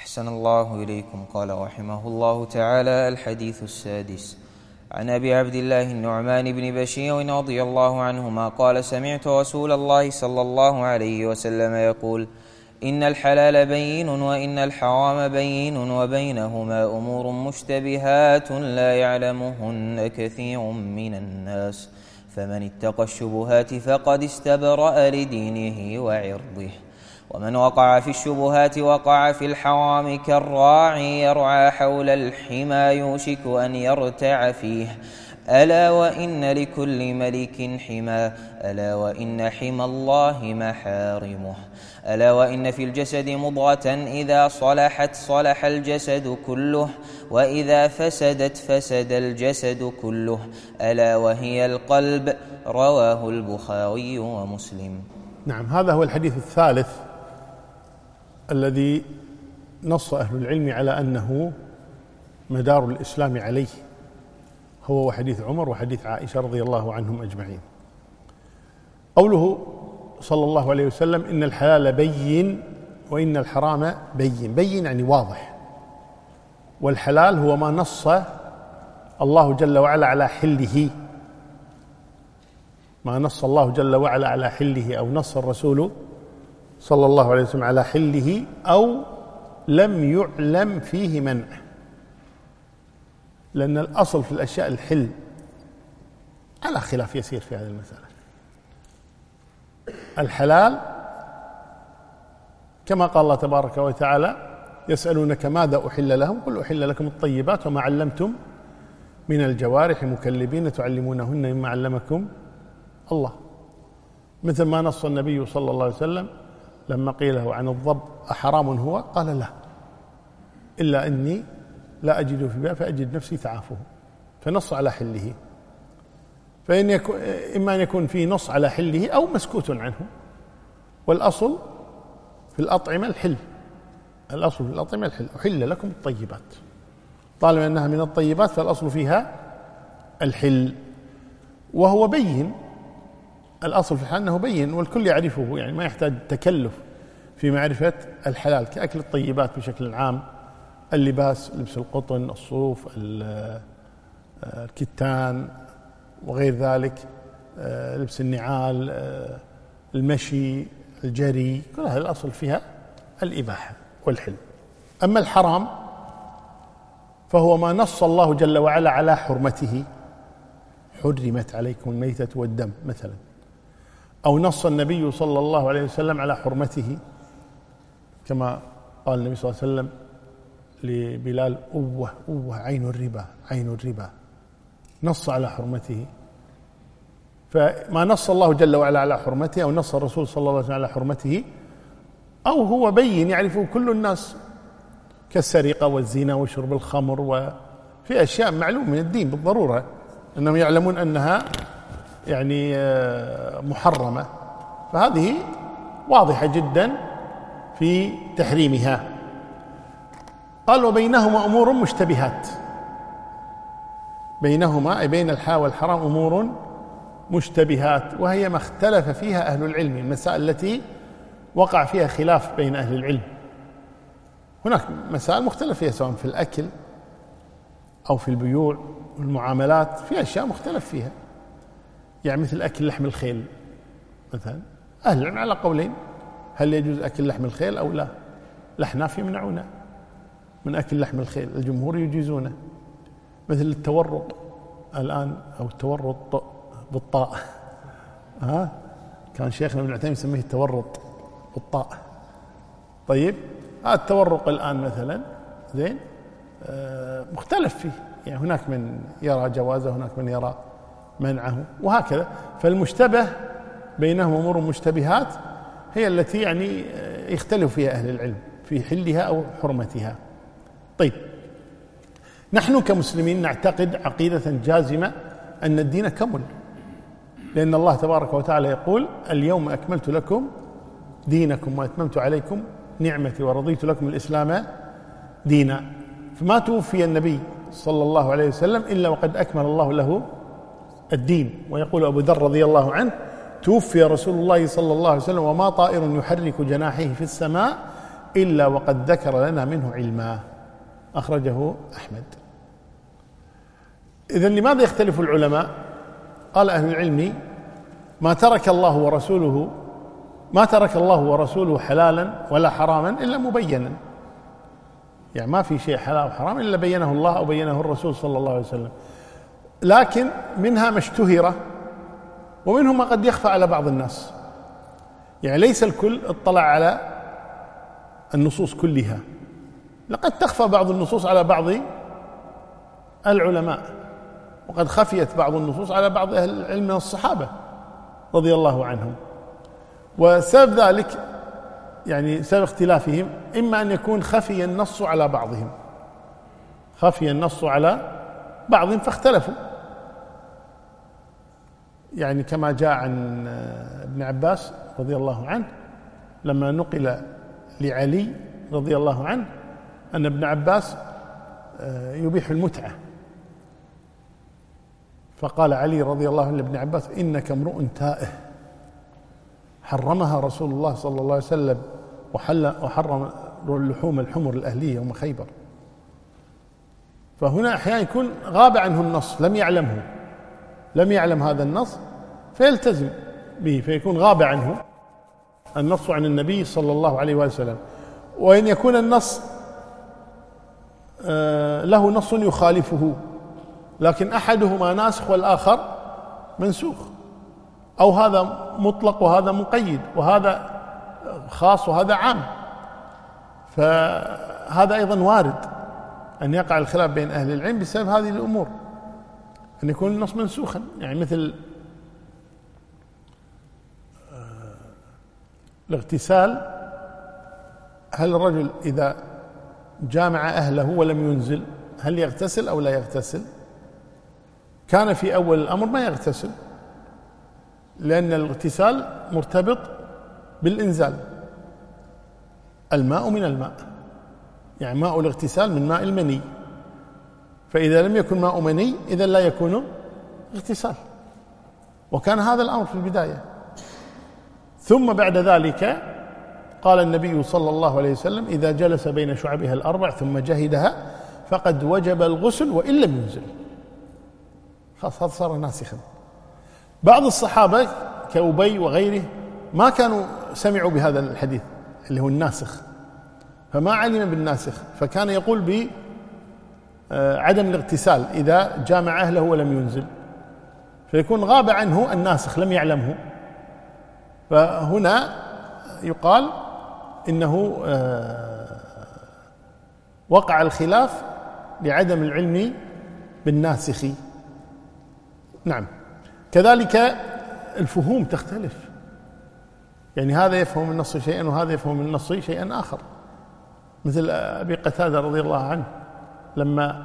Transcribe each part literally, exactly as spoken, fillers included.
أحسن الله إليكم. قال رحمه الله تعالى: الحديث السادس عن أبي عبد الله النعمان بن بشير رضي الله عنهما قال: سمعت رسول الله صلى الله عليه وسلم يقول: إن الحلال بين وإن الحرام بين وبينهما أمور مشتبهات لا يعلمهن كثير من الناس، فمن اتقى الشبهات فقد استبرأ لدينه وعرضه، ومن وقع في الشبهات وقع في الحرام كالراعي يرعى حول الحمى يوشك أن يرتع فيه. ألا وإن لكل ملك حمى، ألا وإن حمى الله محارمه، ألا وإن في الجسد مضغة إذا صلحت صلح الجسد كله، وإذا فسدت فسد الجسد كله، ألا وهي القلب. رواه البخاري ومسلم. نعم، هذا هو الحديث الثالث الذي نص أهل العلم على أنه مدار الإسلام عليه، هو وحديث عمر وحديث عائشة رضي الله عنهم أجمعين. قوله صلى الله عليه وسلم: إن الحلال بين وإن الحرام بين. بين يعني واضح، والحلال هو ما نص الله جل وعلا على حله، ما نص الله جل وعلا على حله أو نص الرسول صلى الله عليه وسلم على حله أو لم يعلم فيه منع، لأن الأصل في الأشياء الحل، على خلاف يسير في هذه المسألة. الحلال كما قال الله تبارك وتعالى: يسألونك ماذا أحل لهم قل أحل لكم الطيبات وما علمتم من الجوارح مكلبين تعلمونهن مما علمكم الله. مثل ما نص النبي صلى الله عليه وسلم لما قيل له عن الضب: أحرام هو؟ قال: لا، إلا أني لا أجد في باب فأجد نفسي تعافه، فنص على حله. فإن يكون إما أن يكون فيه نص على حله أو مسكوت عنه، والأصل في الأطعمة الحل، الأصل في الأطعمة الحل. أحل لكم الطيبات، طالما أنها من الطيبات فالأصل فيها الحل، وهو بين. الأصل في الحلال أنه بين والكل يعرفه، يعني ما يحتاج تكلف في معرفة الحلال، كأكل الطيبات بشكل عام، اللباس، لبس القطن، الصوف، الكتان وغير ذلك، لبس النعال، المشي، الجري، كل هذا الأصل فيها الإباحة والحل. أما الحرام فهو ما نص الله جل وعلا على حرمته: حرمت عليكم الميتة والدم مثلا، أو نص النبي صلى الله عليه وسلم على حرمته، كما قال النبي صلى الله عليه وسلم لبلال: أوه أوه عين الربا عين الربا، نص على حرمته. فما نص الله جل وعلا على حرمته أو نص الرسول صلى الله عليه وسلم على حرمته، أو هو بين يعرفه كل الناس، كالسرقة والزنا وشرب الخمر، وفي أشياء معلوم من الدين بالضرورة أنهم يعلمون أنها يعني محرمة، فهذه واضحة جدا في تحريمها. قال: وبينهما أمور مشتبهات. بينهما أي بين الحلال والحرام أمور مشتبهات، وهي ما اختلف فيها أهل العلم، المسائل التي وقع فيها خلاف بين أهل العلم. هناك مسائل مختلف فيها سواء في الأكل أو في البيوع والمعاملات، في أشياء مختلف فيها، يعني مثل أكل لحم الخيل مثلا، أهل العلم على قولين: هل يجوز أكل لحم الخيل أو لا؟ الأحناف يمنعونه من أكل لحم الخيل، الجمهور يجيزونه. مثل التورط الآن، أو التورط بالطاء، ها كان شيخنا ابن عثيمين يسميه التورط بالطاء. طيب، هذا التورق الآن مثلا زين آه مختلف فيه، يعني هناك من يرى جوازه، هناك من يرى منعه، وهكذا. فالمشتبه بينهم أمور مشتبهات هي التي يعني يختلف فيها أهل العلم في حلها أو حرمتها. طيب، نحن كمسلمين نعتقد عقيدة جازمة أن الدين كمل، لأن الله تبارك وتعالى يقول: اليوم أكملت لكم دينكم وأتممت عليكم نعمتي ورضيت لكم الإسلام دينا. فما توفي النبي صلى الله عليه وسلم إلا وقد أكمل الله له الدين. ويقول أبو ذر رضي الله عنه: توفي رسول الله صلى الله عليه وسلم وما طائر يحرك جناحيه في السماء إلا وقد ذكر لنا منه علما. أخرجه أحمد. إذن لماذا يختلف العلماء؟ قال أهل العلم: ما ترك الله ورسوله ما ترك الله ورسوله حلالا ولا حراما إلا مبينا، يعني ما في شيء حلال وحرام إلا بينه الله أو بينه الرسول صلى الله عليه وسلم، لكن منها ما اشتهر ومنه ما قد يخفى على بعض الناس، يعني ليس الكل اطلع على النصوص كلها، لقد تخفى بعض النصوص على بعض العلماء، وقد خفيت بعض النصوص على بعض أهل العلم من الصحابة رضي الله عنهم. وسبب ذلك يعني سبب اختلافهم إما أن يكون خفي النص على بعضهم خفي النص على بعضهم فاختلفوا، يعني كما جاء عن ابن عباس رضي الله عنه لما نقل لعلي رضي الله عنه أن ابن عباس يبيح المتعة، فقال علي رضي الله عنه لابن عباس: إنك امرؤ تائه، حرمها رسول الله صلى الله عليه وسلم وحل وحرم اللحوم الحمر الأهلية يوم خيبر. فهنا أحيانا يكون غاب عنه النص، لم يعلمه لم يعلم هذا النص فيلتزم به، فيكون غاب عنه النص عن النبي صلى الله عليه وسلم. وإن يكون النص له نص يخالفه لكن أحدهما ناسخ والآخر منسوخ، أو هذا مطلق وهذا مقيد، وهذا خاص وهذا عام، فهذا أيضا وارد أن يقع الخلاف بين أهل العلم بسبب هذه الأمور، أن يكون النص منسوخا، يعني مثل الاغتسال، هل الرجل إذا جامع أهله ولم ينزل هل يغتسل أو لا يغتسل؟ كان في أول الأمر ما يغتسل، لأن الاغتسال مرتبط بالإنزال، الماء من الماء، يعني ماء الاغتسال من ماء المني، فإذا لم يكن ماء مني إذا لا يكون اغتسال، وكان هذا الأمر في البداية. ثم بعد ذلك قال النبي صلى الله عليه وسلم: إذا جلس بين شعبها الأربع ثم جهدها فقد وجب الغسل وإن لم ينزل. خلاص هذا صار ناسخا. بعض الصحابة كأبي وغيره ما كانوا سمعوا بهذا الحديث اللي هو الناسخ، فما علم بالناسخ، فكان يقول بعدم الاغتسال إذا جامع أهله ولم ينزل، فيكون غاب عنه الناسخ لم يعلمه. فهنا يقال إنه وقع الخلاف لعدم العلم بالناسخ. نعم. كذلك الفهوم تختلف، يعني هذا يفهم النص شيئا وهذا يفهم النص شيئا آخر، مثل أبي قتادة رضي الله عنه لما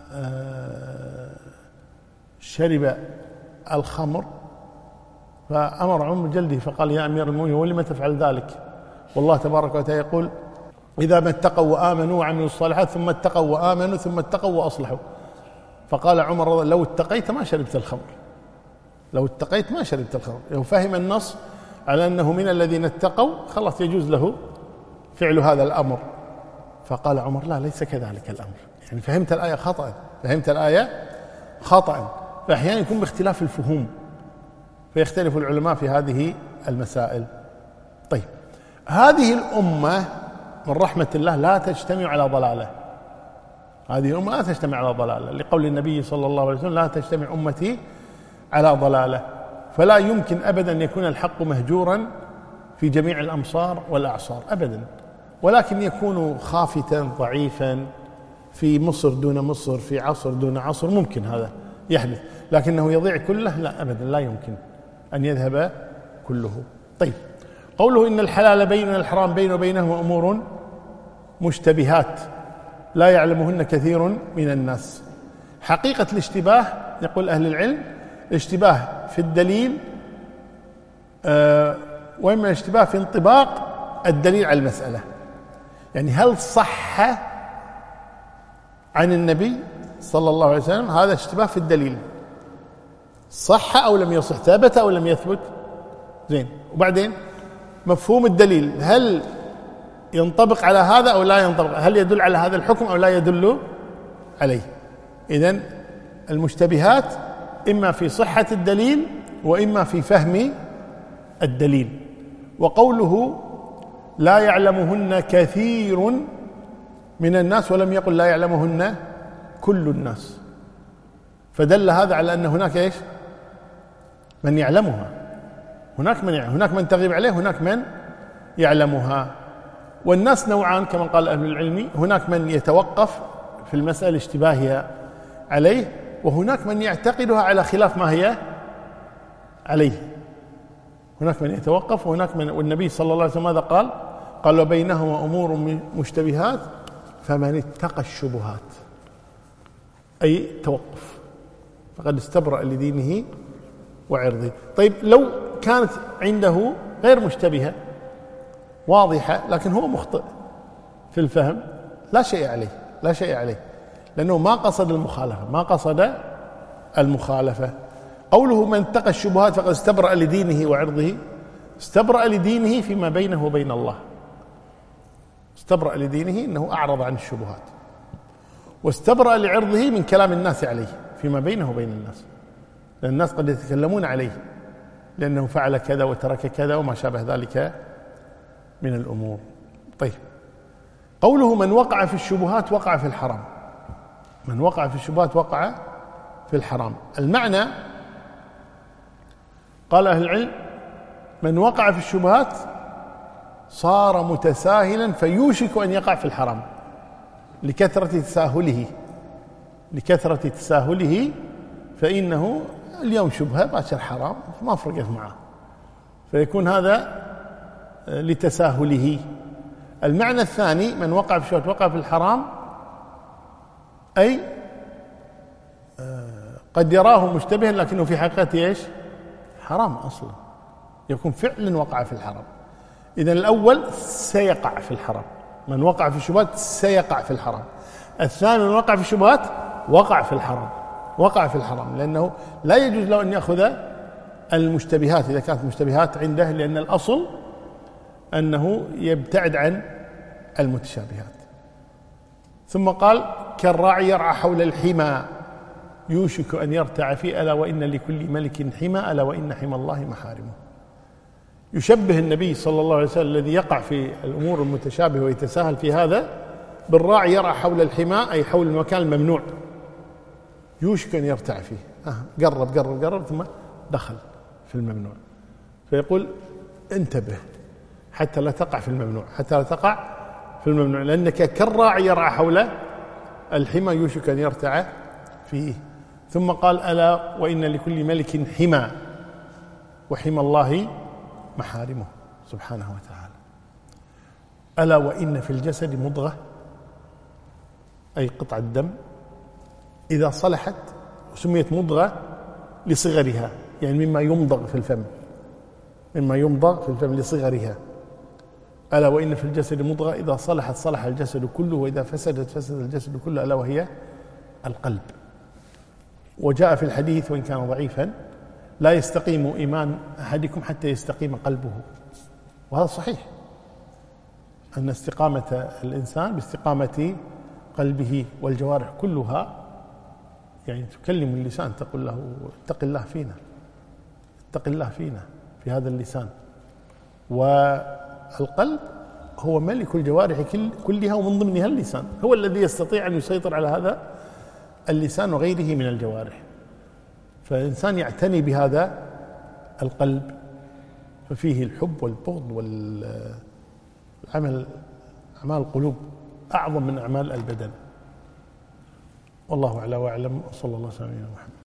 شرب الخمر فأمر عمر بجلده، فقال: يا أمير المؤمنين ولم تفعل ذلك؟ والله تبارك وتعالى يقول: إذا ما اتقوا وآمنوا وعملوا الصالحات ثم اتقوا وآمنوا ثم اتقوا وأصلحوا. فقال عمر رضي: لو اتقيت ما شربت الخمر، لو اتقيت ما شربت الخمر. لو فهم النص على أنه من الذين اتقوا خلاص يجوز له فعل هذا الأمر. فقال عمر: لا، ليس كذلك الأمر، يعني فهمت الآية خطأ فهمت الآية خطأ فأحيانا يكون باختلاف الفهوم، فيختلف العلماء في هذه المسائل. طيب، هذه الأمة من رحمة الله لا تجتمع على ضلالة، هذه الأمة لا تجتمع على ضلالة، لقول النبي صلى الله عليه وسلم: لا تجتمع أمتي على ضلالة. فلا يمكن أبدا أن يكون الحق مهجورا في جميع الأمصار والأعصار أبدا، ولكن يكون خافتا ضعيفا في مصر دون مصر، في عصر دون عصر، ممكن هذا يحدث، لكنه يضيع كله لا أبدا، لا يمكن أن يذهب كله. طيب، قوله: إن الحلال بين الحرام بين وبينهما أمور مشتبهات لا يعلمهن كثير من الناس. حقيقة الاشتباه يقول أهل العلم الاشتباه في الدليل آه وإما الاشتباه في انطباق الدليل على المسألة، يعني هل صح عن النبي صلى الله عليه وسلم؟ هذا اشتباه في الدليل، صح أو لم يصح، ثبت أو لم يثبت، زين. وبعدين مفهوم الدليل، هل ينطبق على هذا أو لا ينطبق، هل يدل على هذا الحكم أو لا يدل عليه. إذن المشتبهات إما في صحة الدليل وإما في فهم الدليل. وقوله لا يعلمهن كثير من الناس ولم يقل لا يعلمهن كل الناس، فدل هذا على أن هناك إيش؟ من يعلمها، هناك من يعلم. هناك من تغيب عليه، هناك من يعلمها. والناس نوعان كما قال أهل العلم، هناك من يتوقف في المسألة اشتباهها عليه، وهناك من يعتقدها على خلاف ما هي عليه. هناك من يتوقف وهناك من، والنبي صلى الله عليه وسلم ماذا قال؟ قال وبينهما أمور مشتبهات فمن اتقى الشبهات، أي توقف، فقد استبرأ لدينه وعرضه. طيب لو كانت عنده غير مشتبهة واضحة لكن هو مخطئ في الفهم، لا شيء عليه، لا شيء عليه، لأنه ما قصد المخالفة، ما قصد المخالفة. قوله من اتقى الشبهات فقد استبرأ لدينه وعرضه، استبرأ لدينه فيما بينه وبين الله، استبرأ لدينه أنه أعرض عن الشبهات، واستبرأ لعرضه من كلام الناس عليه فيما بينه وبين الناس، لأن الناس قد يتكلمون عليه لأنه فعل كذا وترك كذا وما شابه ذلك من الأمور. طيب قوله من وقع في الشبهات وقع في الحرام، من وقع في الشبهات وقع في الحرام، المعنى قال أهل العلم من وقع في الشبهات صار متساهلا فيوشك أن يقع في الحرام لكثرة تساهله، لكثرة تساهله فإنه اليوم شبهة باشر حرام ما فرقت معه، فيكون هذا لتساهله. المعنى الثاني من وقع في الشبهات وقع في الحرام، أي قد يراه مشتبها لكنه في حقيقته ايش؟ حرام اصلا، يكون فعلا وقع في الحرام. اذا الاول سيقع في الحرام، من وقع في الشبهات سيقع في الحرام. الثاني من وقع في الشبهات وقع في الحرام، وقع في الحرام، لانه لا يجوز له ان ياخذ المشتبهات اذا كانت مشتبهات عنده، لان الاصل انه يبتعد عن المتشابهات. ثم قال كالراعي يرعى حول الحمى يوشك أن يرتع فيه ألا وإن لكل ملك حمى ألا وإن حمى الله محارمه. يشبه النبي صلى الله عليه وسلم الذي يقع في الأمور المتشابهة ويتساهل في هذا بالراعي يرعى حول الحمى، أي حول المكان الممنوع، يوشك أن يرتع فيه، آه قرب قرب قرب ثم دخل في الممنوع، فيقول انتبه حتى لا تقع في الممنوع، حتى لا تقع في الممنوع، لأنك كالراعي يرعى حول الحمى يوشك أن يرتع فيه. ثم قال ألا وإن لكل ملك حمى وحمى الله محارمه سبحانه وتعالى. ألا وإن في الجسد مضغة، أي قطعة دم، إذا صلحت، سميت مضغة لصغرها، يعني مما يمضغ في الفم، مما يمضغ في الفم لصغرها. ألا وإن في الجسد مضغة إذا صلحت صلح الجسد كله وإذا فسدت فسد الجسد كله ألا وهي القلب. وجاء في الحديث وإن كان ضعيفا لا يستقيم إيمان أحدكم حتى يستقيم قلبه، وهذا صحيح، أن استقامة الإنسان باستقامة قلبه، والجوارح كلها يعني تكلم اللسان تقول له اتق الله فينا، اتق الله فينا في هذا اللسان. والقلب هو ملك الجوارح كلها ومن ضمنها اللسان، هو الذي يستطيع أن يسيطر على هذا اللسان وغيره من الجوارح. فالإنسان يعتني بهذا القلب، ففيه الحب والبغض والعمل، أعمال القلوب أعظم من أعمال البدن. والله أعلى وأعلم، وصلى الله عليه وسلم.